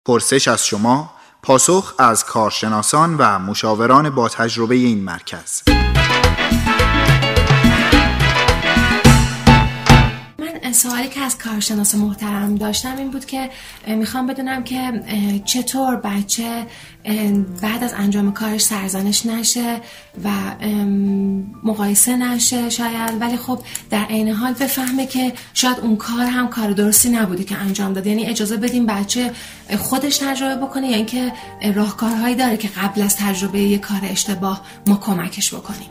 پرسش از شما، پاسخ از کارشناسان و مشاوران با تجربه این مرکز. سوالی که از کارشناس محترم داشتم این بود که میخوام بدونم که چطور بچه بعد از انجام کارش سرزنش نشه و مقایسه نشه شاید، ولی خب در عین حال بفهمه که شاید اون کار هم کار درستی نبوده که انجام داده. یعنی اجازه بدیم بچه خودش تجربه بکنه یا اینکه راهکارهایی داره که قبل از تجربه یک کار اشتباه ما کمکش بکنیم.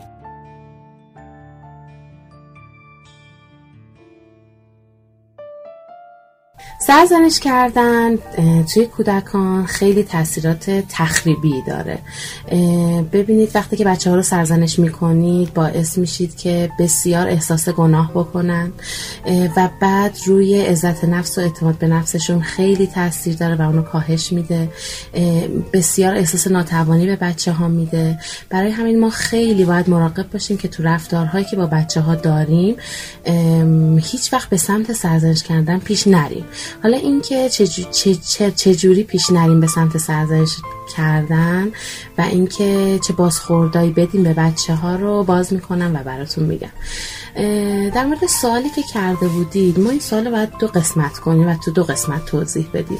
سرزنش کردن توی کودکان خیلی تاثیرات تخریبی داره. ببینید وقتی که بچه ها رو سرزنش میکنید باعث میشید که بسیار احساس گناه بکنن و بعد روی عزت نفس و اعتماد به نفسشون خیلی تاثیر داره و اونو کاهش میده. بسیار احساس ناتوانی به بچه ها میده. برای همین ما خیلی باید مراقب باشیم که تو رفتارهایی که با بچه ها داریم هیچ وقت به سمت سرزنش کردن پیش نریم. حالا اینکه چجوری پیش نریم به سمت سرزنش کردن و اینکه چه بازخوردایی بدیم به بچه ها رو باز میکنم و براتون میگم. در مورد سوالی که کرده بودید، ما این سوال رو باید 2 قسمت کنیم و تو 2 قسمت توضیح بدیم.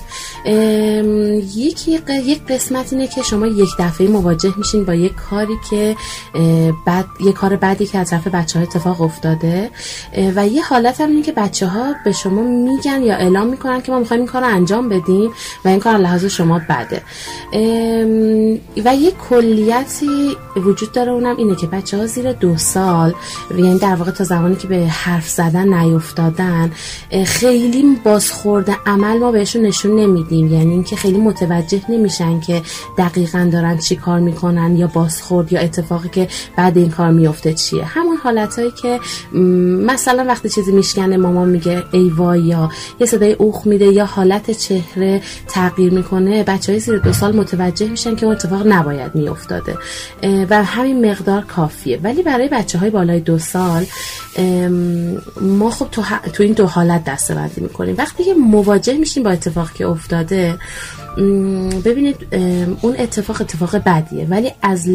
یک قسمت اینه که شما یک دفعه مواجه میشین با یک کاری که یک کار بعدی که از طرف بچه ها اتفاق افتاده و یه حالت هم اینه که بچه ها به شما میگن یا اعلام میکنن که ما میخوایم این کار رو انجام بدیم و این کار از لحاظ شما بده و یک کلیتی وجود داره، اونم اینه که بچه ها زیر 2 سال، یعنی در واقع تا زمانی که به حرف زدن نیفتادن، خیلی بازخورد عمل ما بهشون نشون نمیدیم. یعنی اینکه خیلی متوجه نمیشن که دقیقاً دارن چی کار میکنن یا بازخورد یا اتفاقی که بعد این کار میفته چیه. همون حالتایی که مثلا وقتی چیزی میشکنه مامان میگه ای وای یا یه صدای اوخ میده یا حالت چهره تغییر میکنه، بچهای زیر 2 سال متوجه میشن که اون اتفاق نباید میافتاده و همین مقدار کافیه. ولی برای بچهای بالای 2 سال ما خب تو این 2 حالت دسته‌بندی میکنیم. وقتی که مواجه میشیم با اتفاقی که افتاده، ببینید اون اتفاق بدیه، ولی از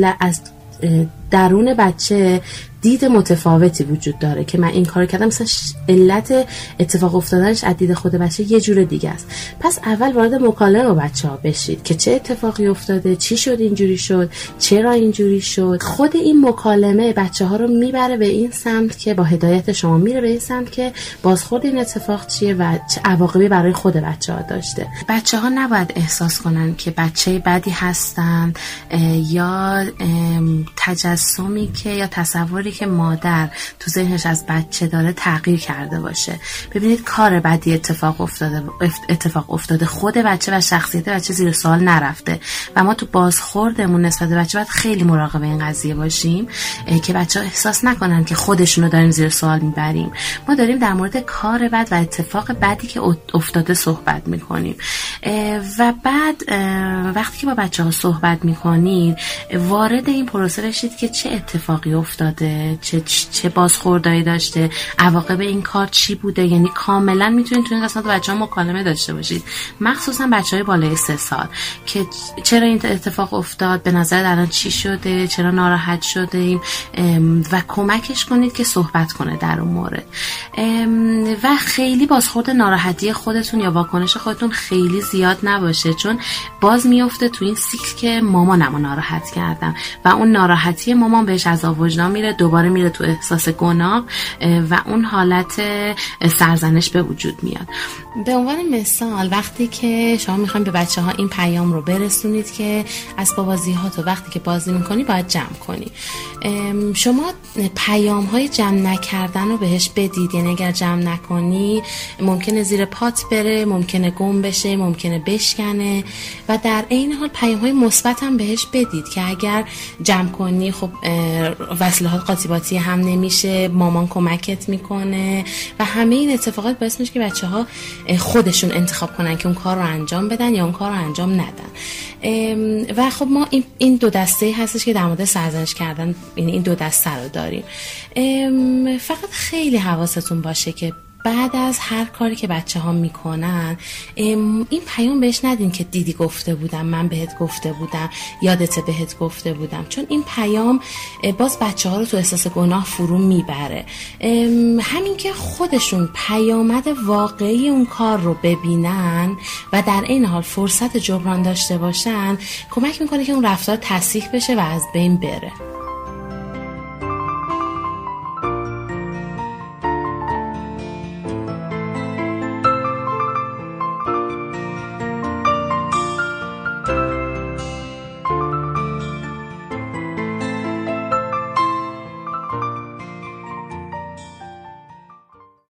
درون بچه دید متفاوتی وجود داره که من این کارو کردم، مثلا علت اتفاق افتادنش از دید خود بچه یه جور دیگه است. پس اول وارد مکالمه با بچه‌ها بشید که چه اتفاقی افتاده، چی شد اینجوری شد، چرا اینجوری شد. خود این مکالمه بچه‌ها رو میبره به این سمت که با هدایت شما میره به این سمت که بازخورد این اتفاق چیه و چه عواقبی برای خود بچه‌ها داشته. بچه‌ها نباید احساس کنن که بچه بدی هستن یا تجسمی که یا تصوری که مادر تو ذهنش از بچه داره تغییر کرده باشه. ببینید کار بدی اتفاق افتاده خود بچه و شخصیت بچه زیر سوال نرفته و ما تو بازخوردمون نسبت به بچه باید خیلی مراقب این قضیه باشیم که بچه‌ها احساس نکنن که خودشونو داریم زیر سوال میبریم. ما داریم در مورد کار بد و اتفاق بدی که افتاده صحبت میکنیم و بعد وقتی که با بچه‌ها صحبت میکنید وارد این پروسه بشید که چه اتفاقی افتاده، چه بازخوردایی داشته، عواقب این کار چی بوده. یعنی کاملا میتونید تو این قسمت بچه‌ها مکالمه داشته باشید، مخصوصا بچه‌های بالای 3 سال، که چرا این اتفاق افتاد، به نظر الان چی شده، چرا ناراحت شدیم و کمکش کنید که صحبت کنه در اون مورد. و خیلی بازخورد ناراحتی خودتون یا واکنش خودتون خیلی زیاد نباشه، چون باز میفته تو این سیکل که مامانمو ناراحت کردم و اون ناراحتی مامان بهش عذاب وجدان میره، دوباره میره تو احساس گناه و اون حالت سرزنش به وجود میاد. به عنوان مثال وقتی که شما میخواین به بچه ها این پیام رو برسونید که اسباب‌بازی ها تو وقتی که بازی میکنی باید جمع کنی، شما پیام های جمع نکردن رو بهش بدید. یعنی اگر جمع نکنی ممکنه زیر پات بره، ممکنه گم بشه، ممکنه بشکنه و در عین حال پیام های مثبت هم بهش بدید که اگر جمع کنی خب وسیله ها قاطی هم نمیشه، مامان کمکت میکنه و همه این اتفاقات باعث میشه که بچه ها خودشون انتخاب کنن که اون کار رو انجام بدن یا اون کار رو انجام ندن. و خب ما این 2 دسته هستش که در مورد سرزنش کردن، یعنی این 2 دسته رو داریم. فقط خیلی حواستون باشه که بعد از هر کاری که بچه ها میکنن این پیام بهش ندین که دیدی گفته بودم، من بهت گفته بودم، یادت بهت گفته بودم، چون این پیام باز بچه ها رو تو احساس گناه فرو میبره. همین که خودشون پیامد واقعی اون کار رو ببینن و در این حال فرصت جبران داشته باشن کمک میکنه که اون رفتار تصحیح بشه و از بین بره.